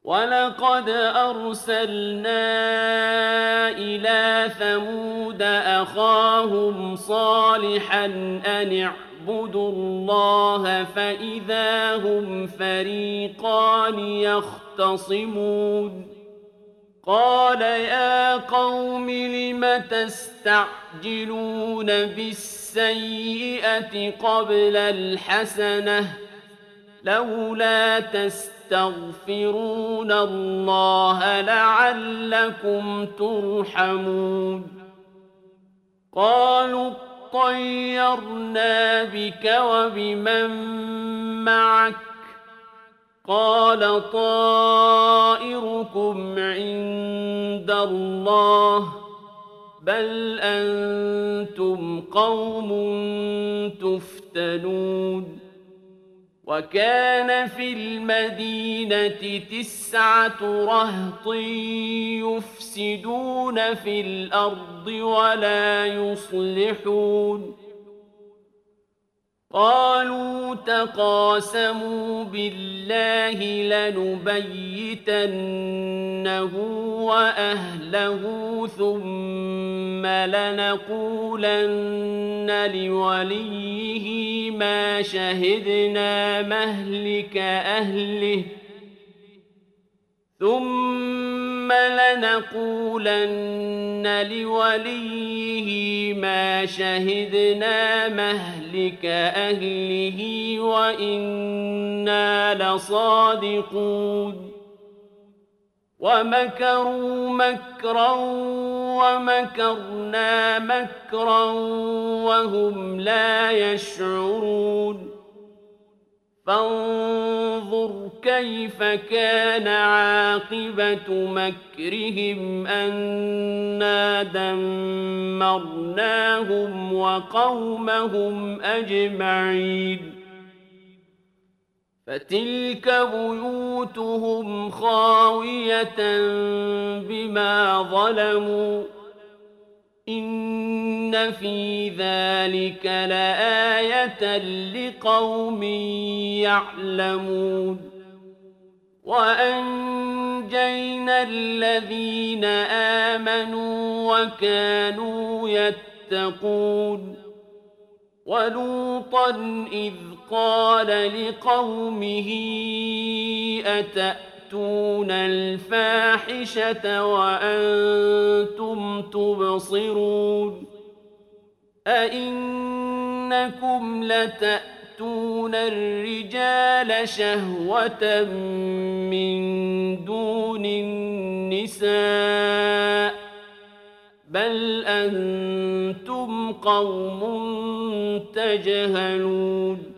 وَلَقَدْ أَرْسَلْنَا إِلَىٰ ثَمُودَ أَخَاهُمْ صَالِحًا أَنِ اعْبُدُوا اللَّهَ فَإِذَا هُمْ فَرِيقَانِ يَخْتَصِمُونَ قَالَ يَا قَوْمِ لِمَ تَسْتَعْجِلُونَ بِالسَّيِّئَةِ قَبْلَ الْحَسَنَةِ ۖ لَوْلَا تَسْتَغْفِرُونَ اللَّهَ لَعَلَّكُمْ تُرْحَمُونَ قَالُوا اطَّيَّرْنَا بِكَ وَبِمَن مَّعَكَ ۚ قَالَ طَائِرُكُمْ عِندَ اللَّهِ ۖ بَلْ أَنتُمْ قَوْمٌ تُفْتَنُونَ وَكَانَ فِي الْمَدِينَةِ 9 رَهْطٍ يُفْسِدُونَ فِي الْأَرْضِ وَلَا يُصْلِحُونَ قَالُوا تَقَاسَمُوا بِاللَّهِ لَنُبَيِّتَنَّهُ وَأَهْلَهُ ثُمَّ لَنَقُولَنَّ لِوَلِيِّهِ مَا شَهِدْنَا مَهْلِكَ أَهْلِهِ وَإِنَّا لَصَادِقُونَ وَمَكَرُوا مَكْرًا وَمَكَرْنَا مَكْرًا وَهُمْ لَا يَشْعُرُونَ فَانظُرْ كَيْفَ كَانَ عَاقِبَةُ مَكْرِهِمْ أَنَّا دَمَّرْنَاهُمْ وَقَوْمَهُمْ أَجْمَعِينَ فَتِلْكَ بُيُوتُهُمْ خَاوِيَةً بِمَا ظَلَمُوا ۗ إِنَّ فِي ذَلِكَ لَآيَةً لِقَوْمٍ يَعْلَمُونَ وَأَنجَيْنَا الَّذِينَ آمَنُوا وَكَانُوا يَتَّقُونَ وَلُوطًا إِذْ قَالَ لِقَوْمِهِ أَتَأْتُونَ الْفَاحِشَةَ وَأَنتُمْ تُبْصِرُونَ أَئِنَّكُمْ لَتَأْتُونَ الرِّجَالَ شَهْوَةً مِّن دُونِ النِّسَاءِ ۚ بَلْ أَنتُمْ قَوْمٌ تَجْهَلُونَ